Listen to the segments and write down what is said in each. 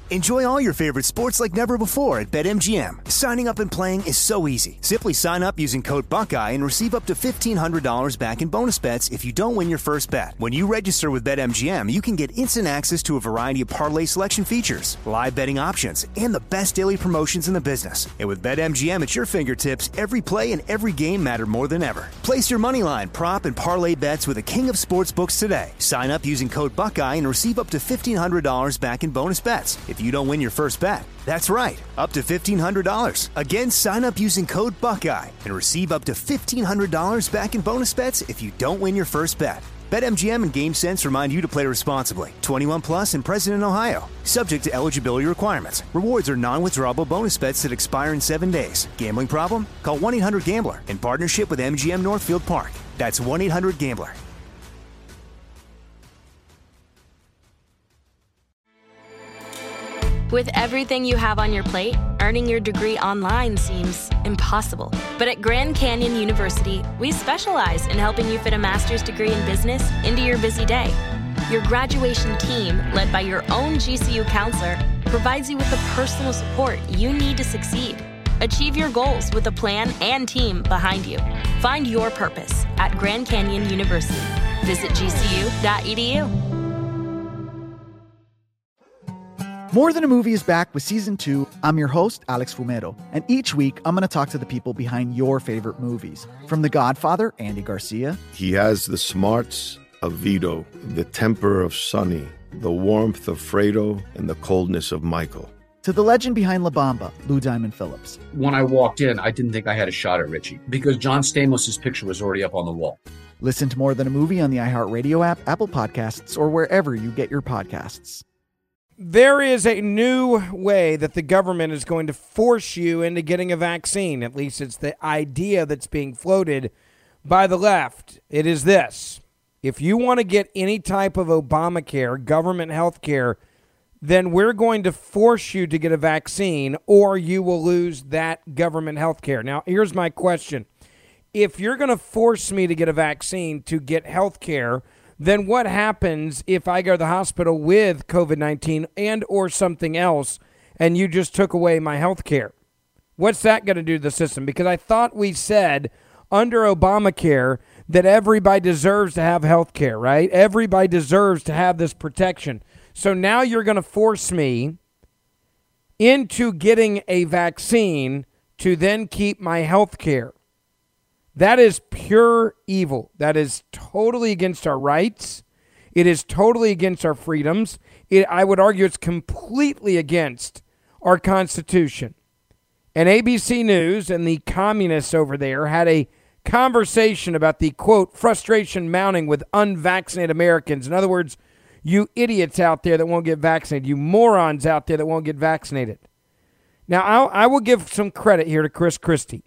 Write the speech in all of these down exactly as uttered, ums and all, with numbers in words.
Enjoy all your favorite sports like never before at BetMGM. Signing up and playing is so easy. Simply sign up using code Buckeye and receive up to fifteen hundred dollars back in bonus bets if you don't win your first bet. When you register with BetMGM, you can get instant access to a variety of parlay selection features, live betting options, and the best daily promotions in the business. And with BetMGM at your fingertips, every play and every game matter more than ever. Place your moneyline, prop, and parlay bets with the king of sportsbooks today. Sign up using code Buckeye and receive up to fifteen hundred dollars back in bonus bets if you don't win your first bet. That's right, up to fifteen hundred dollars. Again, sign up using code Buckeye and receive up to fifteen hundred dollars back in bonus bets if you don't win your first bet. BetMGM and GameSense remind you to play responsibly. twenty-one plus and present in Ohio. Subject to eligibility requirements. Rewards are non-withdrawable bonus bets that expire in seven days. Gambling problem? Call one eight hundred gambler in partnership with M G M Northfield Park. That's one eight hundred gambler. With everything you have on your plate, earning your degree online seems impossible. But at Grand Canyon University, we specialize in helping you fit a master's degree in business into your busy day. Your graduation team, led by your own G C U counselor, provides you with the personal support you need to succeed. Achieve your goals with a plan and team behind you. Find your purpose at Grand Canyon University. Visit G C U dot E D U. More Than a Movie is back with Season two. I'm your host, Alex Fumero, and each week I'm going to talk to the people behind your favorite movies. From The Godfather, Andy Garcia. He has the smarts of Vito, the temper of Sonny, the warmth of Fredo, and the coldness of Michael. To the legend behind La Bamba, Lou Diamond Phillips. When I walked in, I didn't think I had a shot at Richie because John Stamos' picture was already up on the wall. Listen to More Than a Movie on the iHeartRadio app, Apple Podcasts, or wherever you get your podcasts. There is a new way that the government is going to force you into getting a vaccine. At least it's the idea that's being floated by the left. It is this. If you want to get any type of Obamacare, government health care, then we're going to force you to get a vaccine or you will lose that government health care. Now, here's my question. If you're going to force me to get a vaccine to get health care, then what happens if I go to the hospital with COVID nineteen and or something else and you just took away my health care? What's that going to do to the system? Because I thought we said under Obamacare that everybody deserves to have health care, right? Everybody deserves to have this protection. So now you're going to force me into getting a vaccine to then keep my health care. That is pure evil. That is totally against our rights. It is totally against our freedoms. It, I would argue it's completely against our Constitution. And A B C News and the communists over there had a conversation about the, quote, frustration mounting with unvaccinated Americans. In other words, you idiots out there that won't get vaccinated, you morons out there that won't get vaccinated. Now, I'll, I will give some credit here to Chris Christie.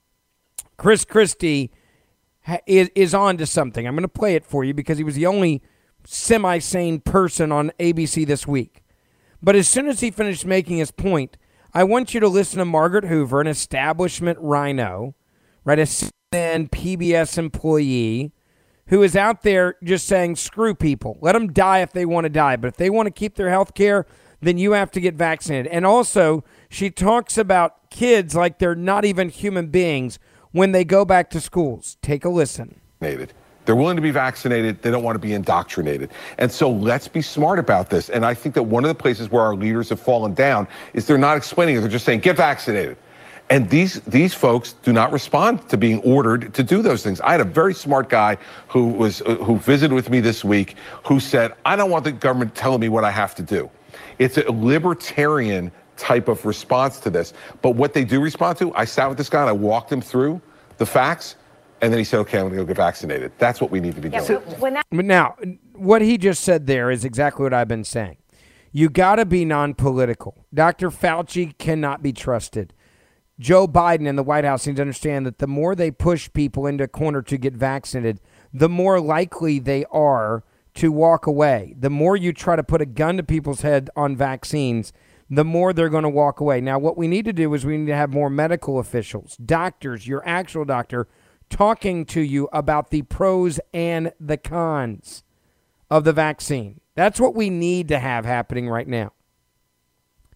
Chris Christie ha- is, is on to something. I'm going to play it for you because he was the only semi-sane person on A B C this week. But as soon as he finished making his point, I want you to listen to Margaret Hoover, an establishment rhino, right, a C N N P B S employee, who is out there just saying, screw people. Let them die if they want to die. But if they want to keep their health care, then you have to get vaccinated. And also, she talks about kids like they're not even human beings when they go back to schools. Take a listen. They're willing to be vaccinated. They don't want to be indoctrinated. And so let's be smart about this. And I think that one of the places where our leaders have fallen down is they're not explaining it. They're just saying, get vaccinated. And these these folks do not respond to being ordered to do those things. I had a very smart guy who was uh, who visited with me this week who said, I don't want the government telling me what I have to do. It's a libertarian type of response to this. But what they do respond to, I sat with this guy and I walked him through the facts. And then he said, okay, I'm going to go get vaccinated. That's what we need to be yeah, doing. So when that- but now, what he just said there is exactly what I've been saying. You got to be non-political. Doctor Fauci cannot be trusted. Joe Biden and the White House need to understand that the more they push people into a corner to get vaccinated, the more likely they are to walk away. The more you try to put a gun to people's head on vaccines, the more they're going to walk away. Now, what we need to do is we need to have more medical officials, doctors, your actual doctor, talking to you about the pros and the cons of the vaccine. That's what we need to have happening right now.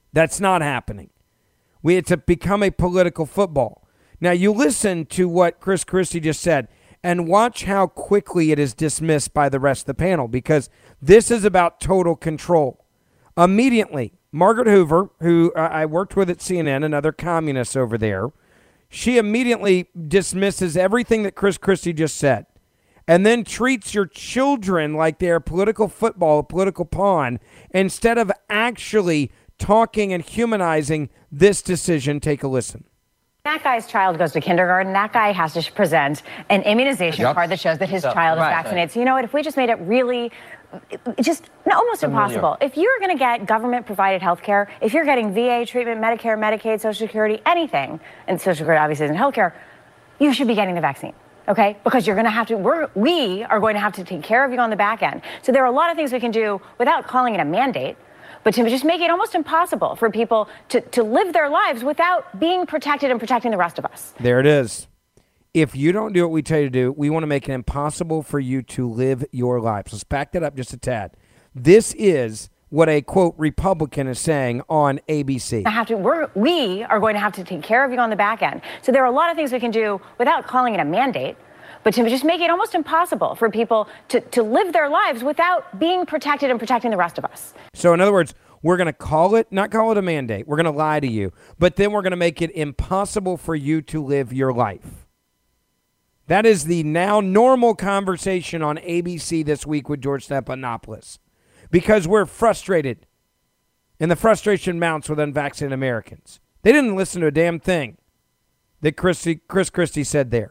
That's not happening. We It's a, become a political football. Now, you listen to what Chris Christie just said and watch how quickly it is dismissed by the rest of the panel, because this is about total control. Immediately, Margaret Hoover, who I worked with at C N N, another communist over there, she immediately dismisses everything that Chris Christie just said and then treats your children like they're political football, a political pawn, instead of actually talking and humanizing this decision. Take a listen. That guy's child goes to kindergarten. That guy has to present an immunization yep. card that shows that his so, child right, is vaccinated. Right. So you know what? If we just made it really, just almost Familiar. impossible. If you're going to get government-provided health care, if you're getting V A treatment, Medicare, Medicaid, Social Security, anything, and Social Security obviously isn't health care, you should be getting the vaccine. Okay, because you're going to have to, we're, we are going to have to take care of you on the back end. So there are a lot of things we can do without calling it a mandate, but to just make it almost impossible for people to, to live their lives without being protected and protecting the rest of us. There it is. If you don't do what we tell you to do, we want to make it impossible for you to live your lives. Let's back that up just a tad. This is what a, quote, Republican is saying on A B C. I have to, we're, we are going to have to take care of you on the back end. So there are a lot of things we can do without calling it a mandate, but to just make it almost impossible for people to, to live their lives without being protected and protecting the rest of us. So in other words, we're going to call it, not call it a mandate. We're going to lie to you, but then we're going to make it impossible for you to live your life. That is the now normal conversation on A B C this week with George Stephanopoulos, because we're frustrated, and the frustration mounts with unvaccinated Americans. They didn't listen to a damn thing that Christie, Chris Christie said there.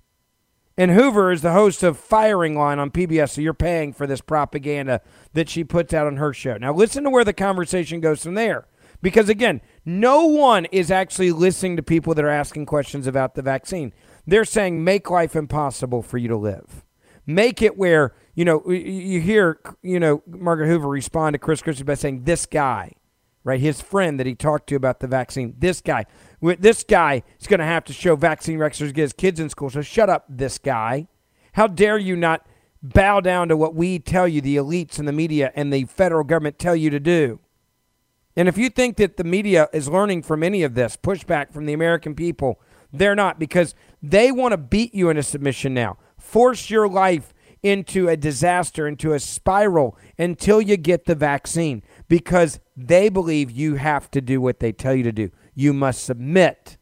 And Hoover is the host of Firing Line on P B S, so you're paying for this propaganda that she puts out on her show. Now listen to where the conversation goes from there. Because, again, no one is actually listening to people that are asking questions about the vaccine. They're saying make life impossible for you to live. Make it where, you know, you hear, you know, Margaret Hoover respond to Chris Christie by saying this guy, right, his friend that he talked to about the vaccine, this guy. This guy is going to have to show vaccine records to get his kids in school. So shut up, this guy. How dare you not bow down to what we tell you, the elites and the media and the federal government tell you to do? And if you think that the media is learning from any of this pushback from the American people, they're not, because they want to beat you into submission now. Force your life into a disaster, into a spiral until you get the vaccine, because they believe you have to do what they tell you to do. You must submit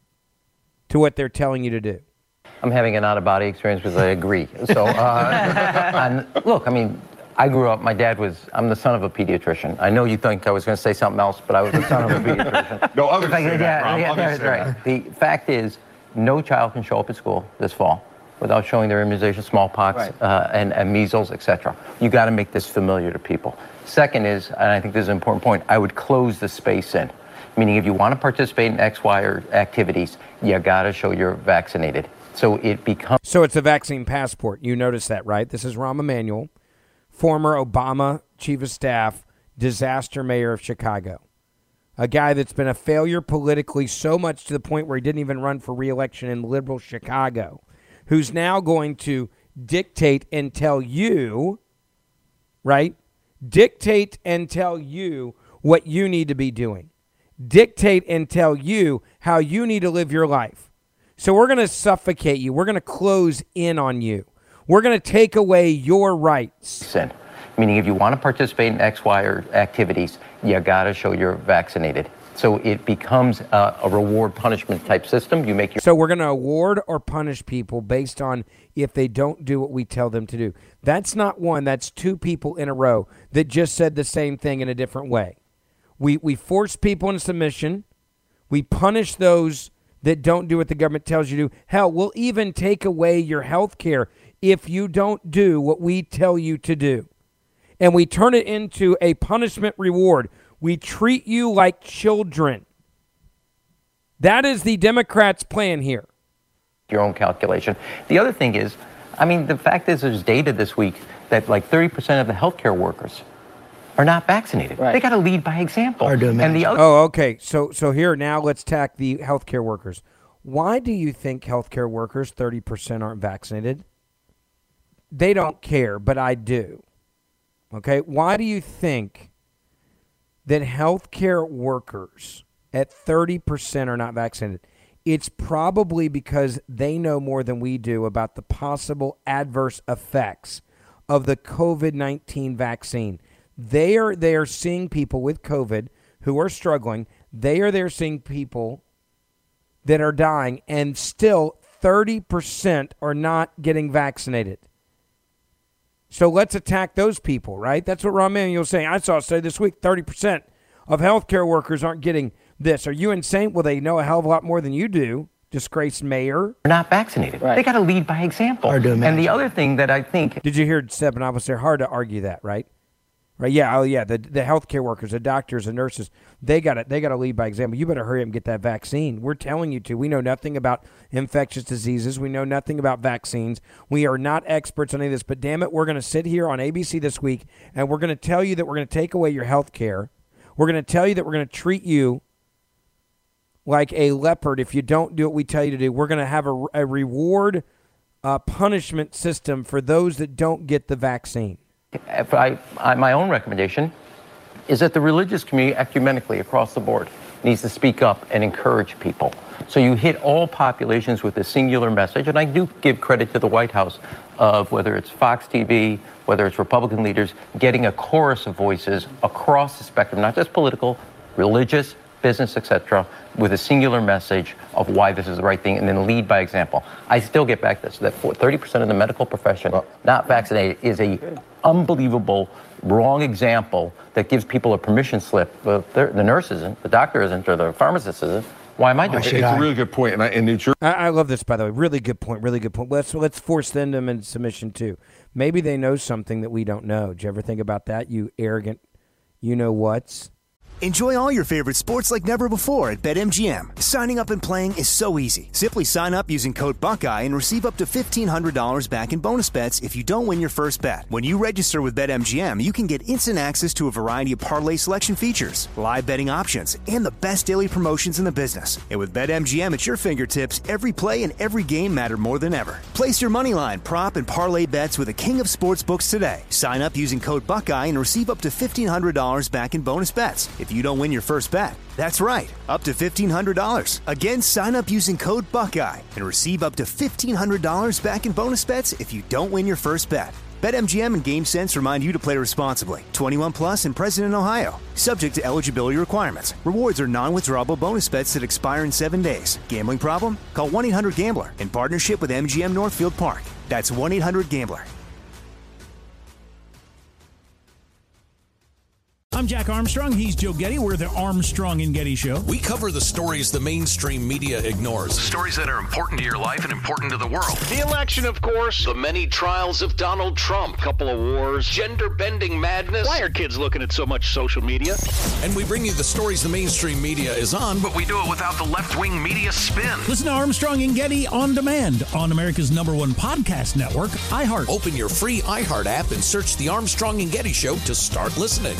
to what they're telling you to do. I'm having an out-of-body experience because I agree. So, uh, and look, I mean, I grew up, my dad was, I'm the son of a pediatrician. I know you think I was going to say something else, but I was the son of a pediatrician. No, others say that, yeah, yeah, that's right. The fact is, no child can show up at school this fall without showing their immunization, smallpox, right. uh, and, and measles, et cetera. You got to make this familiar to people. Second is, and I think this is an important point, I would close the space in. Meaning if you want to participate in X, Y, or activities, you got to show you're vaccinated. So it becomes... So it's a vaccine passport. You notice that, right? This is Rahm Emanuel, former Obama chief of staff, disaster mayor of Chicago. A guy that's been a failure politically so much to the point where he didn't even run for re-election in liberal Chicago, who's now going to dictate and tell you, right? Dictate and tell you what you need to be doing. Dictate and tell you how you need to live your life. So we're going to suffocate you. We're going to close in on you. We're going to take away your rights. Meaning if you want to participate in X, Y, or activities, you got to show you're vaccinated. So it becomes a, a reward punishment type system. You make your So we're going to award or punish people based on if they don't do what we tell them to do. That's not one. That's two people in a row that just said the same thing in a different way. We we force people into submission. We punish those that don't do what the government tells you to do. Hell, we'll even take away your health care if you don't do what we tell you to do. And we turn it into a punishment reward. We treat you like children. That is the Democrats' plan here. Your own calculation. The other thing is, I mean, the fact is there's data this week that like thirty percent of the healthcare workers are not vaccinated. Right. They got to lead by example. And the other- oh, okay. So so here, now let's tack the healthcare workers. Why do you think healthcare workers, thirty percent aren't vaccinated? They don't care, but I do. Okay? Why do you think that healthcare workers at thirty percent are not vaccinated, it's probably because they know more than we do about the possible adverse effects of the covid nineteen vaccine. They are they are seeing people with COVID who are struggling. They are there seeing people that are dying, and still thirty percent are not getting vaccinated. So let's attack those people, right? That's what Rahm Emanuel was saying. I saw a study this week, thirty percent of healthcare workers aren't getting this. Are you insane? Well, they know a hell of a lot more than you do. Disgraced mayor. They're not vaccinated. Right. They got to lead by example. And the other thing that I think... Did you hear Stephanopoulos there? Hard to argue that, right? Right? Yeah. Oh, yeah. The the healthcare workers, the doctors, the nurses, they got to they got to lead by example. You better hurry up and get that vaccine. We're telling you to. We know nothing about infectious diseases. We know nothing about vaccines. We are not experts on any of this. But damn it, we're going to sit here on A B C this week and we're going to tell you that we're going to take away your health care. We're going to tell you that we're going to treat you like a leopard if you don't do what we tell you to do. We're going to have a, a reward uh, punishment system for those that don't get the vaccine. If I, I, my own recommendation is that the religious community ecumenically across the board needs to speak up and encourage people. So you hit all populations with a singular message. And I do give credit to the White House of whether it's Fox T V, whether it's Republican leaders, getting a chorus of voices across the spectrum, not just political, religious, business, et cetera, with a singular message of why this is the right thing, and then lead by example. I still get back to this, that thirty percent of the medical profession not vaccinated is a unbelievable wrong example that gives people a permission slip. But the nurse isn't, the doctor isn't, or the pharmacist isn't. Why am I doing it? It's a really good point. And I, in New Jersey, I, I love this, by the way. Really good point. Really good point. Let's let's force them into submission too. Maybe they know something that we don't know. Did you ever think about that? You arrogant, you know what's. Enjoy all your favorite sports like never before at BetMGM. Signing up and playing is so easy. Simply sign up using code Buckeye and receive up to fifteen hundred dollars back in bonus bets if you don't win your first bet. When you register with BetMGM, you can get instant access to a variety of parlay selection features, live betting options, and the best daily promotions in the business. And with BetMGM at your fingertips, every play and every game matter more than ever. Place your moneyline, prop, and parlay bets with the king of sportsbooks today. Sign up using code Buckeye and receive up to fifteen hundred dollars back in bonus bets if you don't win your first bet. That's right, up to fifteen hundred dollars. Again, sign up using code Buckeye and receive up to fifteen hundred dollars back in bonus bets if you don't win your first bet. BetMGM and GameSense remind you to play responsibly. twenty-one plus and present in Ohio. Subject to eligibility requirements. Rewards are non-withdrawable bonus bets that expire in seven days. Gambling problem? Call one eight hundred gambler in partnership with M G M Northfield Park. That's one eight hundred gambler. I'm Jack Armstrong. He's Joe Getty. We're the Armstrong and Getty Show. We cover the stories the mainstream media ignores. Stories that are important to your life and important to the world. The election, of course. The many trials of Donald Trump. Couple of wars. Gender-bending madness. Why are kids looking at so much social media? And we bring you the stories the mainstream media is on, but we do it without the left-wing media spin. Listen to Armstrong and Getty on demand on America's number one podcast network, iHeart. Open your free iHeart app and search The Armstrong and Getty Show to start listening.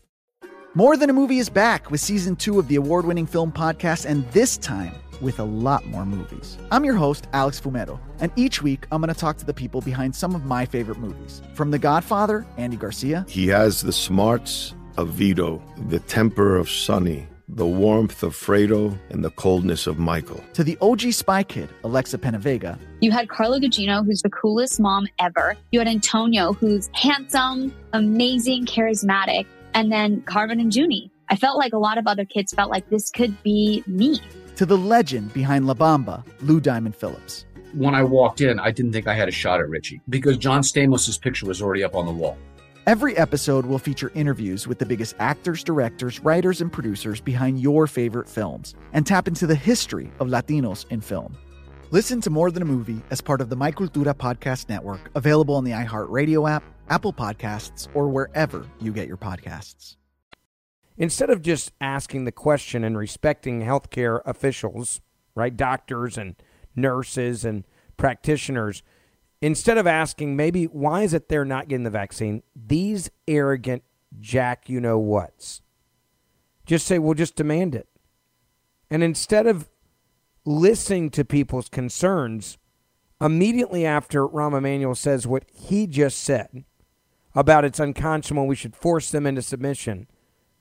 More Than a Movie is back with season two of the award-winning film podcast, and this time with a lot more movies. I'm your host, Alex Fumero, and each week I'm going to talk to the people behind some of my favorite movies. From The Godfather, Andy Garcia. He has the smarts of Vito, the temper of Sonny, the warmth of Fredo, and the coldness of Michael. To the O G Spy Kid, Alexa Penavega. You had Carla Gugino, who's the coolest mom ever. You had Antonio, who's handsome, amazing, charismatic. And then Carmen and Junie. I felt like a lot of other kids felt like this could be me. To the legend behind La Bamba, Lou Diamond Phillips. When I walked in, I didn't think I had a shot at Richie because John Stamos' picture was already up on the wall. Every episode will feature interviews with the biggest actors, directors, writers, and producers behind your favorite films and tap into the history of Latinos in film. Listen to More Than a Movie as part of the My Cultura podcast network, available on the iHeartRadio app, Apple Podcasts, or wherever you get your podcasts. Instead of just asking the question and respecting healthcare officials, right, doctors and nurses and practitioners, instead of asking maybe why is it they're not getting the vaccine, these arrogant Jack you-know-whats just say, well, just demand it. And instead of listening to people's concerns, immediately after Rahm Emanuel says what he just said about it's unconscionable, we should force them into submission,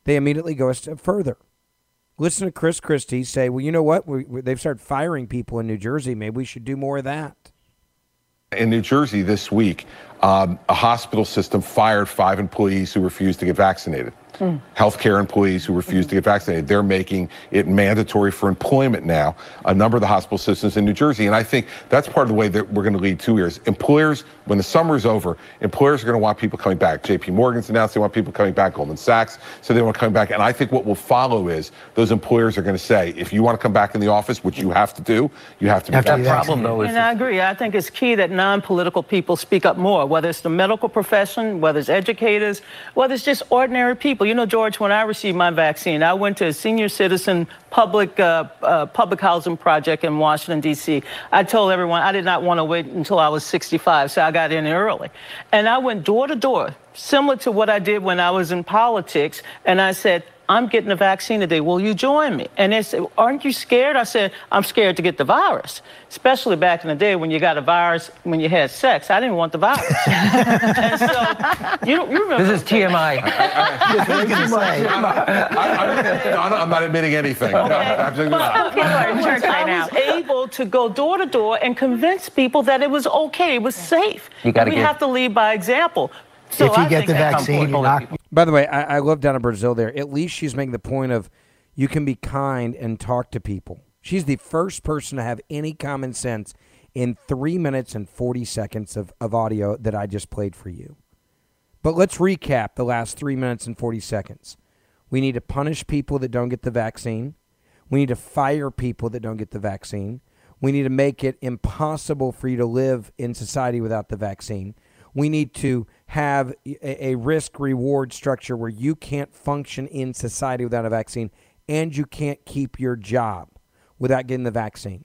they immediately go a step further. Listen to Chris Christie say, well, you know what? We, we, they've started firing people in New Jersey. Maybe we should do more of that. In New Jersey this week, um, a hospital system fired five employees who refused to get vaccinated. Mm. Healthcare employees who refused to get vaccinated. They're making it mandatory for employment now, a number of the hospital systems in New Jersey. And I think that's part of the way that we're going to lead two years. Employers, when the summer is over, employers are going to want people coming back. J P Morgan's announced they want people coming back. Goldman Sachs said they want coming back. And I think what will follow is those employers are going to say, if you want to come back in the office, which you have to do, you have to be vaccinated. That problem, though, is... And I agree. I think it's key that non-political people speak up more, whether it's the medical profession, whether it's educators, whether it's just ordinary people. You know, George, when I received my vaccine, I went to a senior citizen public uh, uh, public housing project in Washington, D C I told everyone I did not want to wait until I was sixty-five, so I got in early. And I went door to door, similar to what I did when I was in politics, and I said, I'm getting a vaccine today. Will you join me? And they said, aren't you scared? I said, I'm scared to get the virus, especially back in the day when you got a virus when you had sex. I didn't want the virus. And so, you, you remember. This is T M I. I'm not admitting anything. Okay. No, absolutely not. I was able to go door to door and convince people that it was okay, it was safe. You gotta we get... have to lead by example. So if you I get the vaccine, you're not... By the way, I, I love down in Brazil there. At least she's making the point of you can be kind and talk to people. She's the first person to have any common sense in three minutes and forty seconds of, of audio that I just played for you. But let's recap the last three minutes and forty seconds. We need to punish people that don't get the vaccine. We need to fire people that don't get the vaccine. We need to make it impossible for you to live in society without the vaccine. We need to have a, a risk-reward structure where you can't function in society without a vaccine, and you can't keep your job without getting the vaccine.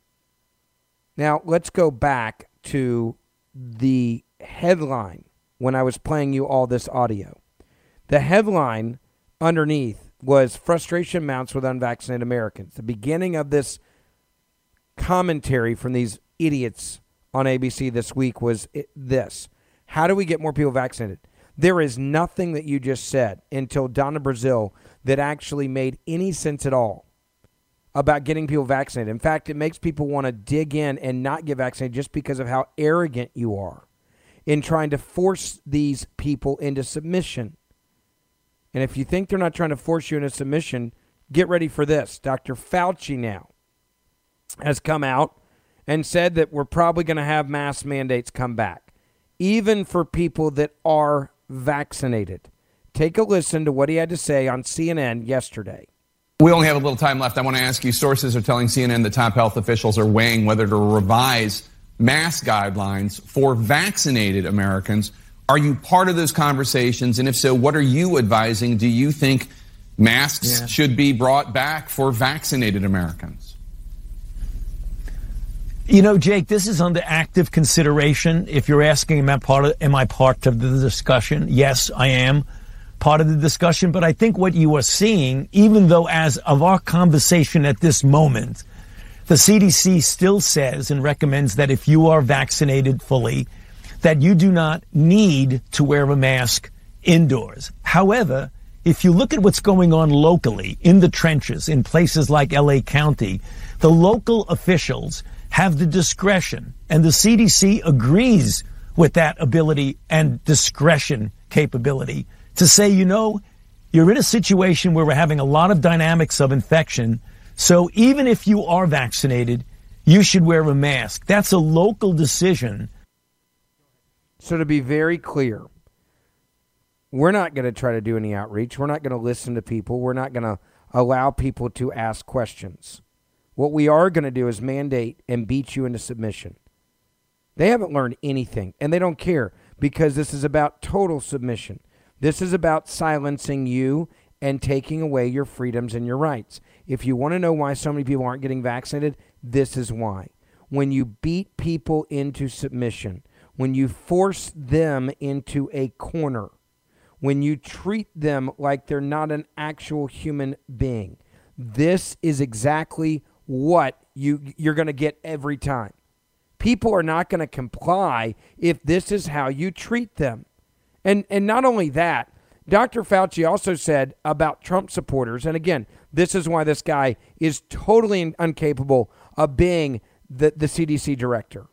Now, let's go back to the headline when I was playing you all this audio. The headline underneath was frustration mounts with unvaccinated Americans. The beginning of this commentary from these idiots on A B C this week was this. How do we get more people vaccinated? There is nothing that you just said until Donna Brazil that actually made any sense at all about getting people vaccinated. In fact, it makes people want to dig in and not get vaccinated just because of how arrogant you are in trying to force these people into submission. And if you think they're not trying to force you into submission, get ready for this. Doctor Fauci now has come out and said that we're probably going to have mask mandates come back, even for people that are vaccinated. Take a listen to what he had to say on C N N yesterday. We only have a little time left. I want to ask you, sources are telling C N N that top health officials are weighing whether to revise mask guidelines for vaccinated Americans. Are you part of those conversations? And if so, what are you advising? Do you think masks yeah. should be brought back for vaccinated Americans? You know, Jake, this is under active consideration. If you're asking, am I part of, am I part of the discussion? Yes, I am part of the discussion. But I think what you are seeing, even though as of our conversation at this moment, the C D C still says and recommends that if you are vaccinated fully, that you do not need to wear a mask indoors. However, if you look at what's going on locally in the trenches in places like L A County, the local officials have the discretion, and the C D C agrees with that ability and discretion capability to say, you know, you're in a situation where we're having a lot of dynamics of infection, so even if you are vaccinated, you should wear a mask. That's a local decision. So to be very clear, we're not going to try to do any outreach. We're not going to listen to people. We're not going to allow people to ask questions. What we are going to do is mandate and beat you into submission. They haven't learned anything, and they don't care, because this is about total submission. This is about silencing you and taking away your freedoms and your rights. If you want to know why so many people aren't getting vaccinated, this is why. When you beat people into submission, when you force them into a corner, when you treat them like they're not an actual human being, this is exactly what you, you're going to get every time. People are not going to comply if this is how you treat them. And and not only that, Doctor Fauci also said about Trump supporters, and again, this is why this guy is totally incapable of being the, the C D C director.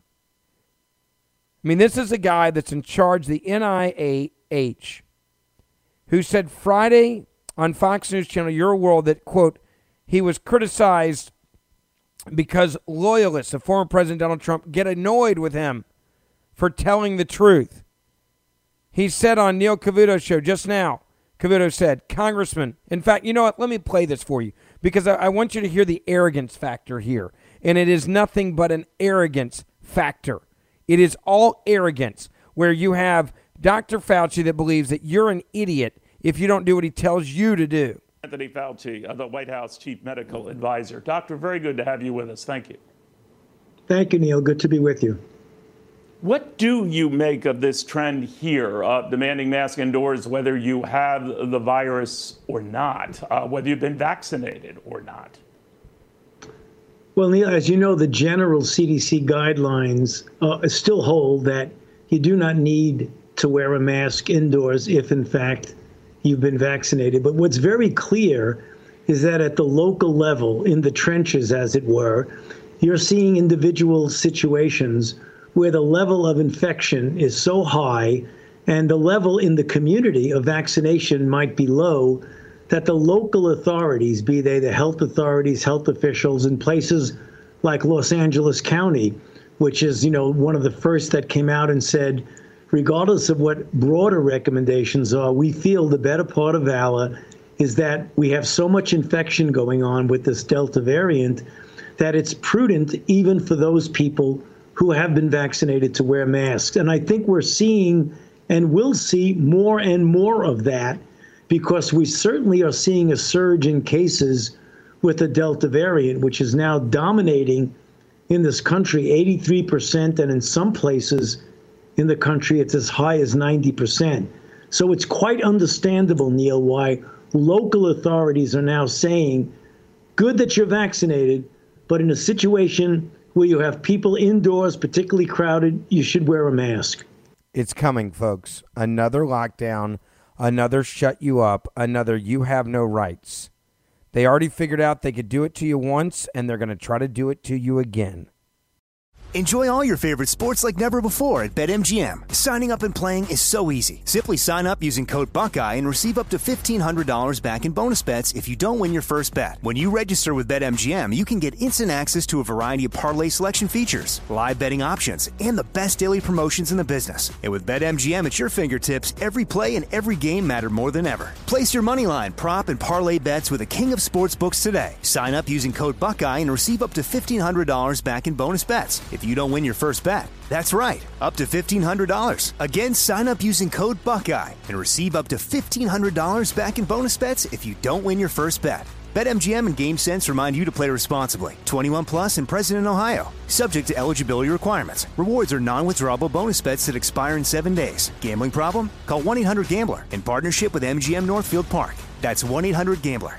I mean, this is a guy that's in charge of the N I H, who said Friday on Fox News Channel, Your World, that, quote, he was criticized because loyalists of former President Donald Trump get annoyed with him for telling the truth. He said on Neil Cavuto's show just now, Cavuto said, Congressman, in fact, you know what? Let me play this for you because I, I want you to hear the arrogance factor here. And it is nothing but an arrogance factor. It is all arrogance where you have Doctor Fauci that believes that you're an idiot if you don't do what he tells you to do. Anthony Fauci, uh, the White House Chief Medical Advisor. Doctor, very good to have you with us. Thank you. Thank you, Neil. Good to be with you. What do you make of this trend here, uh, demanding masks indoors, whether you have the virus or not, uh, whether you've been vaccinated or not? Well, Neil, as you know, the general C D C guidelines uh, still hold that you do not need to wear a mask indoors if, in fact, you've been vaccinated. But what's very clear is that at the local level, in the trenches, as it were, you're seeing individual situations where the level of infection is so high and the level in the community of vaccination might be low, that the local authorities, be they the health authorities, health officials in places like Los Angeles County, which is, you know, one of the first that came out and said, regardless of what broader recommendations are, we feel the better part of valor is that we have so much infection going on with this Delta variant that it's prudent even for those people who have been vaccinated to wear masks. And I think we're seeing and will see more and more of that because we certainly are seeing a surge in cases with the Delta variant, which is now dominating in this country eighty-three percent, and in some places in the country it's as high as ninety percent. So it's quite understandable, Neil, why local authorities are now saying, good that you're vaccinated, but in a situation where you have people indoors, particularly crowded, you should wear a mask. It's coming, folks. Another lockdown, another shut you up, another you have no rights. They already figured out they could do it to you once, and they're going to try to do it to you again. Enjoy all your favorite sports like never before at BetMGM. Signing up and playing is so easy. Simply sign up using code Buckeye and receive up to fifteen hundred dollars back in bonus bets if you don't win your first bet. When you register with BetMGM, you can get instant access to a variety of parlay selection features, live betting options, and the best daily promotions in the business. And with BetMGM at your fingertips, every play and every game matter more than ever. Place your moneyline, prop, and parlay bets with the king of sportsbooks today. Sign up using code Buckeye and receive up to fifteen hundred dollars back in bonus bets if you don't win your first bet. That's right, up to fifteen hundred dollars. Again, sign up using code Buckeye and receive up to fifteen hundred dollars back in bonus bets if you don't win your first bet. BetMGM and GameSense remind you to play responsibly. twenty-one plus and present in Ohio. Subject to eligibility requirements. Rewards are non-withdrawable bonus bets that expire in seven days. Gambling problem? Call one eight hundred gambler in partnership with M G M Northfield Park. That's one eight hundred gambler.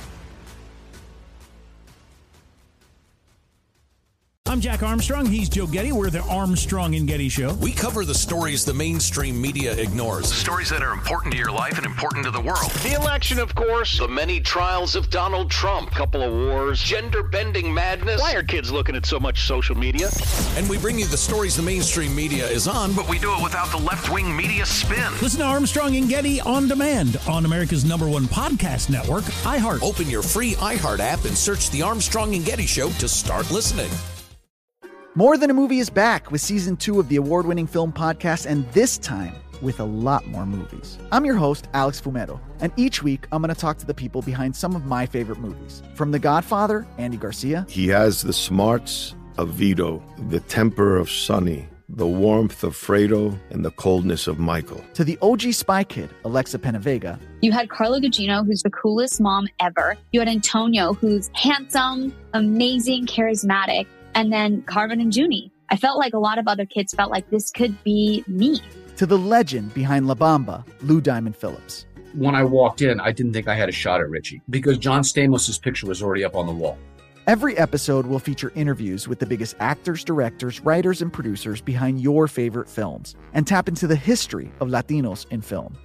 I'm Jack Armstrong. He's Joe Getty. We're the Armstrong and Getty Show. We cover the stories the mainstream media ignores. Stories that are important to your life and important to the world. The election, of course. The many trials of Donald Trump. Couple of wars. Gender-bending madness. Why are kids looking at so much social media? And we bring you the stories the mainstream media is on, but we do it without the left-wing media spin. Listen to Armstrong and Getty on demand on America's number one podcast network, iHeart. Open your free iHeart app and search the Armstrong and Getty Show to start listening. More Than a Movie is back with season two of the award-winning film podcast, and this time with a lot more movies. I'm your host, Alex Fumero, and each week I'm going to talk to the people behind some of my favorite movies. From The Godfather, Andy Garcia. He has the smarts of Vito, the temper of Sonny, the warmth of Fredo, and the coldness of Michael. To the O G Spy Kid, Alexa Penavega. You had Carla Gugino, who's the coolest mom ever. You had Antonio, who's handsome, amazing, charismatic. And then Carmen and Junie. I felt like a lot of other kids felt like this could be me. To the legend behind La Bamba, Lou Diamond Phillips. When I walked in, I didn't think I had a shot at Richie because John Stamos' picture was already up on the wall. Every episode will feature interviews with the biggest actors, directors, writers, and producers behind your favorite films and tap into the history of Latinos in film.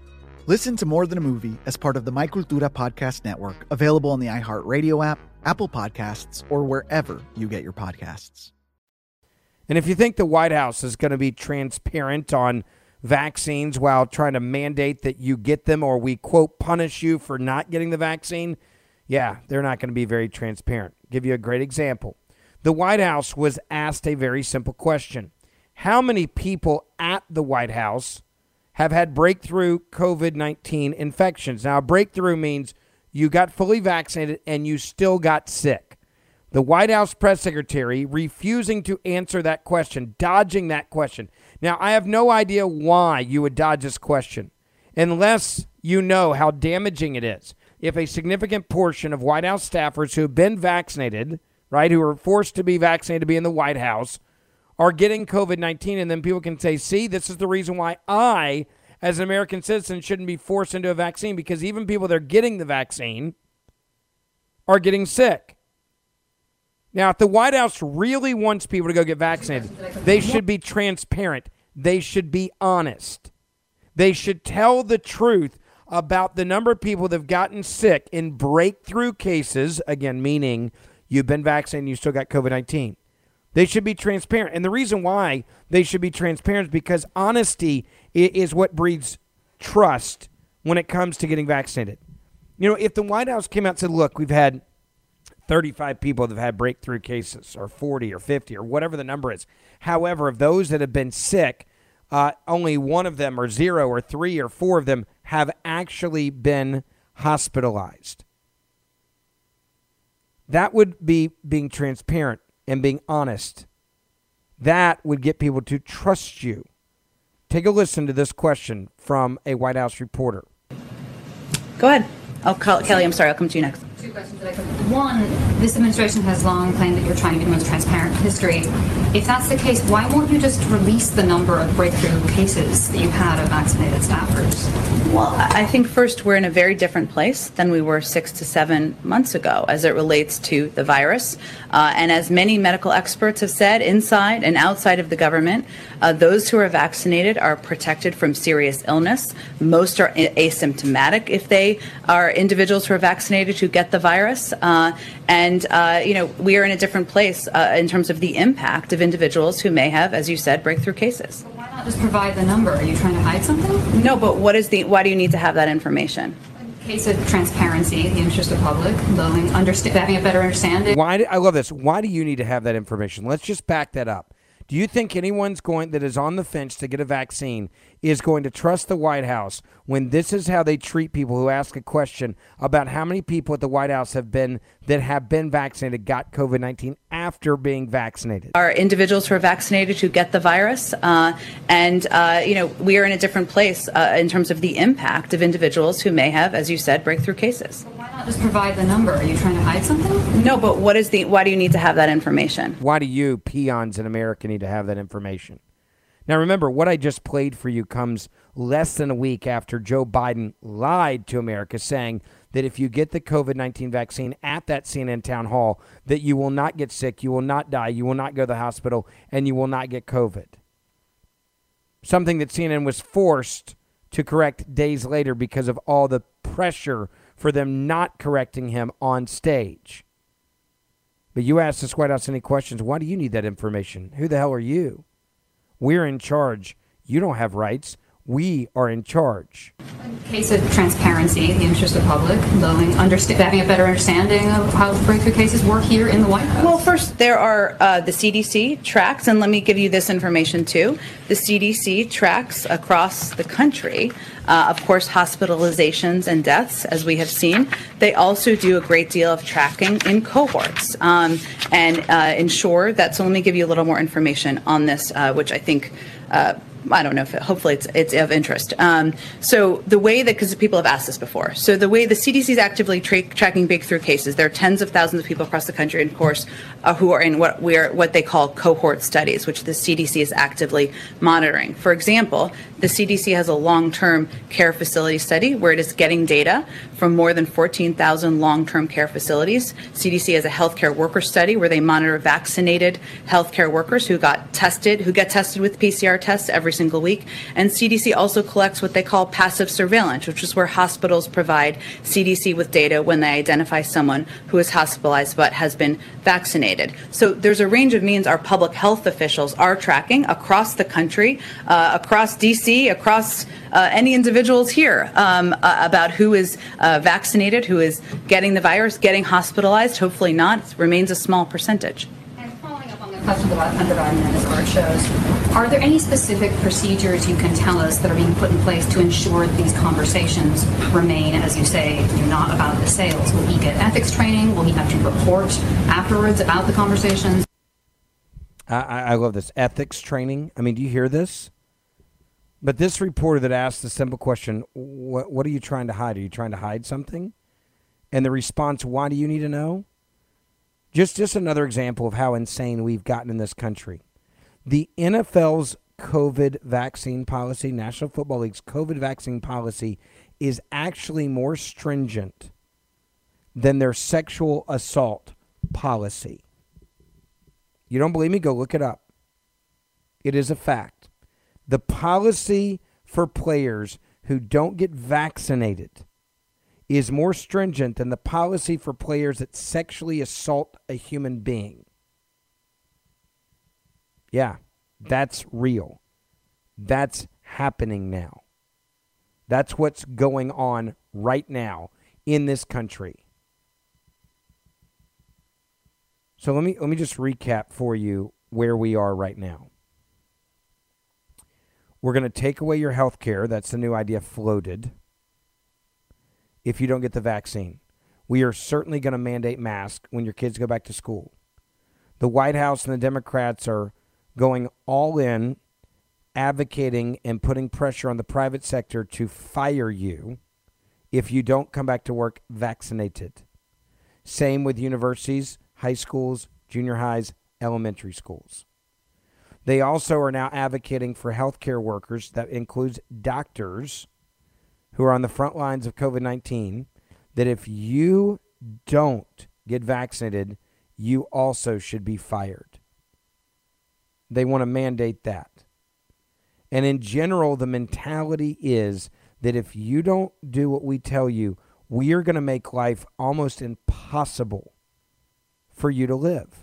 Listen to More Than a Movie as part of the My Cultura Podcast Network, available on the iHeartRadio app, Apple Podcasts, or wherever you get your podcasts. And if you think the White House is going to be transparent on vaccines while trying to mandate that you get them, or we, quote, punish you for not getting the vaccine, yeah, they're not going to be very transparent. I'll give you a great example. The White House was asked a very simple question. How many people at the White House have had breakthrough COVID nineteen infections? Now, breakthrough means you got fully vaccinated and you still got sick. The White House press secretary refusing to answer that question, dodging that question. Now, I have no idea why you would dodge this question unless you know how damaging it is. If a significant portion of White House staffers who have been vaccinated, right, who are forced to be vaccinated to be in the White House, are getting COVID nineteen, and then people can say, see, this is the reason why I, as an American citizen, shouldn't be forced into a vaccine, because even people that are getting the vaccine are getting sick. Now, if the White House really wants people to go get vaccinated, they should be transparent. They should be honest. They should tell the truth about the number of people that have gotten sick in breakthrough cases, again, meaning you've been vaccinated and you still got COVID nineteen. They should be transparent. And the reason why they should be transparent is because honesty is what breeds trust when it comes to getting vaccinated. You know, if the White House came out and said, look, we've had thirty-five people that have had breakthrough cases, or forty or fifty or whatever the number is. However, of those that have been sick, uh, only one of them or zero or three or four of them have actually been hospitalized. That would be being transparent and being honest. That would get people to trust you. Take a listen to this question from a White House reporter. Go ahead. I'll call Kelly. I'm sorry. I'll come to you next. Two questions that I could. One, this administration has long claimed that you're trying to be the most transparent in history. If that's the case, why won't you just release the number of breakthrough cases that you've had of vaccinated staffers? Well, I think first we're in a very different place than we were six to seven months ago as it relates to the virus. Uh, and as many medical experts have said, inside and outside of the government, uh, those who are vaccinated are protected from serious illness. Most are asymptomatic if they are individuals who are vaccinated who get the virus. Uh, and, uh, you know, we are in a different place uh, in terms of the impact of individuals who may have, as you said, breakthrough cases. Well, why not just provide the number? Are you trying to hide something? No, but what is the, why do you need to have that information? In case of transparency, the interest of public, understand, having a better understanding. Why do, I love this. Why do you need to have that information? Let's just back that up. Do you think anyone's going that is on the fence to get a vaccine is going to trust the White House when this is how they treat people who ask a question about how many people at the White House have been that have been vaccinated got COVID nineteen after being vaccinated? Are individuals who are vaccinated who get the virus, uh, and uh, you know, we are in a different place uh, in terms of the impact of individuals who may have, as you said, breakthrough cases. Well, why not just provide the number? Are you trying to hide something? No, but what is the? Why do you need to have that information? Why do you peons in America need to have that information? Now, remember, what I just played for you comes less than a week after Joe Biden lied to America, saying that if you get the COVID nineteen vaccine at that C N N town hall, that you will not get sick, you will not die, you will not go to the hospital, and you will not get COVID. Something that C N N was forced to correct days later because of all the pressure for them not correcting him on stage. But you asked this White House any questions. Why do you need that information? Who the hell are you? We're in charge. You don't have rights. We are in charge. In case of transparency, the interest of public, understand, having a better understanding of how breakthrough cases work here in the White House. Well, first, there are uh, the C D C tracks, and let me give you this information too. The C D C tracks across the country, uh, of course, hospitalizations and deaths, as we have seen. They also do a great deal of tracking in cohorts um, and uh, ensure that. So let me give you a little more information on this, uh, which I think. Uh, I don't know if it, hopefully it's it's of interest. Um, so the way that, because people have asked this before, so the way the C D C is actively tra- tracking breakthrough cases, there are tens of thousands of people across the country, and of course, uh, who are in what we're what they call cohort studies, which the C D C is actively monitoring. For example, the C D C has a long-term care facility study where it is getting data from more than fourteen thousand long-term care facilities. C D C has a healthcare worker study where they monitor vaccinated healthcare workers who got tested, who get tested with P C R tests every single week. And C D C also collects what they call passive surveillance, which is where hospitals provide C D C with data when they identify someone who is hospitalized but has been vaccinated. So there's a range of means our public health officials are tracking across the country, uh, across D C, across uh, any individuals here, um, uh, about who is uh, vaccinated, who is getting the virus, getting hospitalized. Hopefully not. It remains a small percentage. And following up on the questions about underwriting and as Art shows, are there any specific procedures you can tell us that are being put in place to ensure that these conversations remain, as you say, you're not about the sales? Will he get ethics training? Will he have to report afterwards about the conversations? I, I love this. Ethics training. I mean, do you hear this? But this reporter that asked the simple question, what, what are you trying to hide? Are you trying to hide something? And the response, why do you need to know? Just, just another example of how insane we've gotten in this country. The N F L's COVID vaccine policy, National Football League's COVID vaccine policy, is actually more stringent than their sexual assault policy. You don't believe me? Go look it up. It is a fact. The policy for players who don't get vaccinated is more stringent than the policy for players that sexually assault a human being. Yeah, that's real. That's happening now. That's what's going on right now in this country. So let me let me just recap for you where we are right now. We're going to take away your health care. That's the new idea floated. If you don't get the vaccine. We are certainly going to mandate masks when your kids go back to school. The White House and the Democrats are going all in, advocating and putting pressure on the private sector to fire you if you don't come back to work vaccinated. Same with universities, high schools, junior highs, elementary schools. They also are now advocating for healthcare workers, that includes doctors who are on the front lines of COVID nineteen, that if you don't get vaccinated, you also should be fired. They want to mandate that. And in general, the mentality is that if you don't do what we tell you, we are going to make life almost impossible for you to live.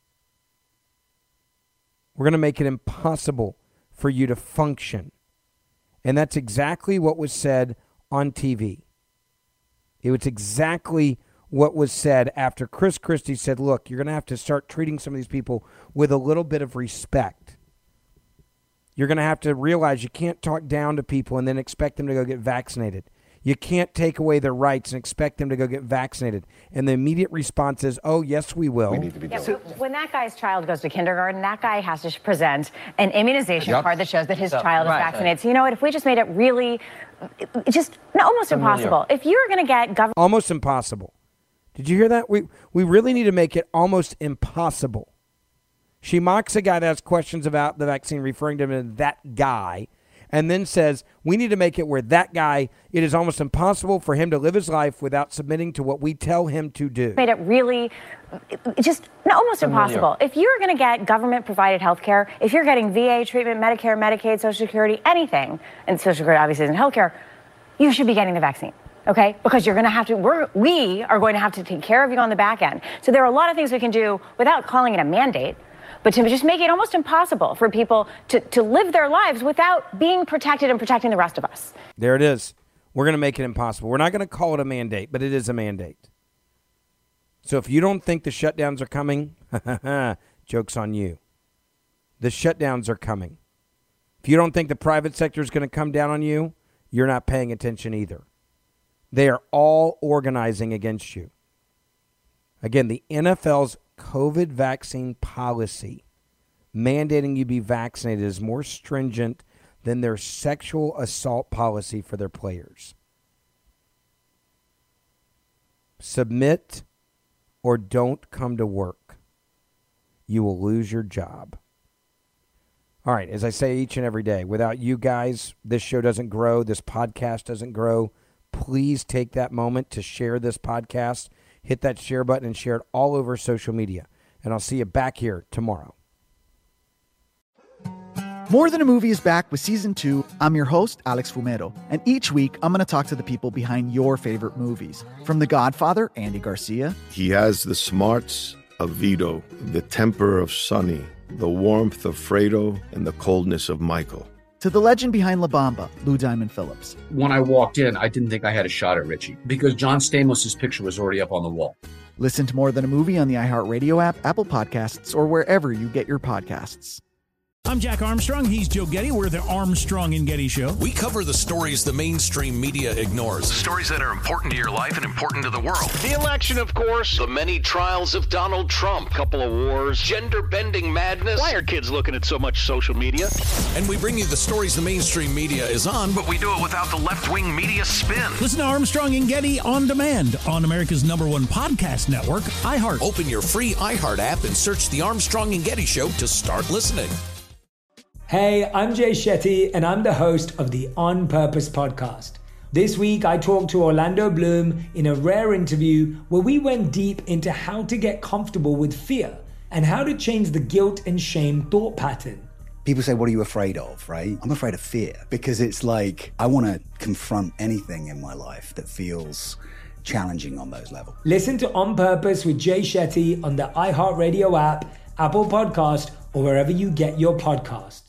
We're going to make it impossible for you to function. And that's exactly what was said on T V. It was exactly what was said after Chris Christie said, look, you're going to have to start treating some of these people with a little bit of respect. You're going to have to realize you can't talk down to people and then expect them to go get vaccinated. You can't take away their rights and expect them to go get vaccinated. And the immediate response is, oh, yes, we will. We need to be yeah, so when that guy's child goes to kindergarten, that guy has to present an immunization yep. card that shows that his so, child right, is vaccinated. Right. So you know what? If we just made it really, just almost Familiar. impossible. If you're going to get government... Almost impossible. Did you hear that? We, we really need to make it almost impossible. She mocks a guy that has questions about the vaccine, referring to him as that guy, and then says, we need to make it where that guy, it is almost impossible for him to live his life without submitting to what we tell him to do. Made it really, just almost Familiar. impossible. If you're going to get government-provided health care, if you're getting V A treatment, Medicare, Medicaid, Social Security, anything, and Social Security obviously isn't health care, you should be getting the vaccine. Okay, because you're going to have to, we're, we are going to have to take care of you on the back end. So there are a lot of things we can do without calling it a mandate, but to just make it almost impossible for people to, to live their lives without being protected and protecting the rest of us. There it is. We're going to make it impossible. We're not going to call it a mandate, but it is a mandate. So if you don't think the shutdowns are coming, joke's on you. The shutdowns are coming. If you don't think the private sector is going to come down on you, you're not paying attention either. They are all organizing against you. Again, the N F L's COVID vaccine policy mandating you be vaccinated is more stringent than their sexual assault policy for their players. Submit or don't come to work. You will lose your job. All right, as I say each and every day, without you guys, this show doesn't grow, this podcast doesn't grow. Please take that moment to share this podcast. Hit that share button and share it all over social media. And I'll see you back here tomorrow. More Than a Movie is back with season two. I'm your host, Alex Fumero, and each week I'm going to talk to the people behind your favorite movies. From The Godfather, Andy Garcia. He has the smarts of Vito, the temper of Sonny, the warmth of Fredo, and the coldness of Michael. To the legend behind La Bamba, Lou Diamond Phillips. When I walked in, I didn't think I had a shot at Richie because John Stamos' picture was already up on the wall. Listen to More Than a Movie on the iHeartRadio app, Apple Podcasts, or wherever you get your podcasts. I'm Jack Armstrong. He's Joe Getty. We're the Armstrong and Getty Show. We cover the stories the mainstream media ignores. Stories that are important to your life and important to the world. The election, of course. The many trials of Donald Trump. Couple of wars. Gender-bending madness. Why are kids looking at so much social media? And we bring you the stories the mainstream media is on, but we do it without the left-wing media spin. Listen to Armstrong and Getty on demand on America's number one podcast network, iHeart. Open your free iHeart app and search The Armstrong and Getty Show to start listening. Hey, I'm Jay Shetty, and I'm the host of the On Purpose podcast. This week, I talked to Orlando Bloom in a rare interview where we went deep into how to get comfortable with fear and how to change the guilt and shame thought pattern. People say, what are you afraid of, right? I'm afraid of fear because it's like I want to confront anything in my life that feels challenging on those levels. Listen to On Purpose with Jay Shetty on the iHeartRadio app, Apple Podcast, or wherever you get your podcast.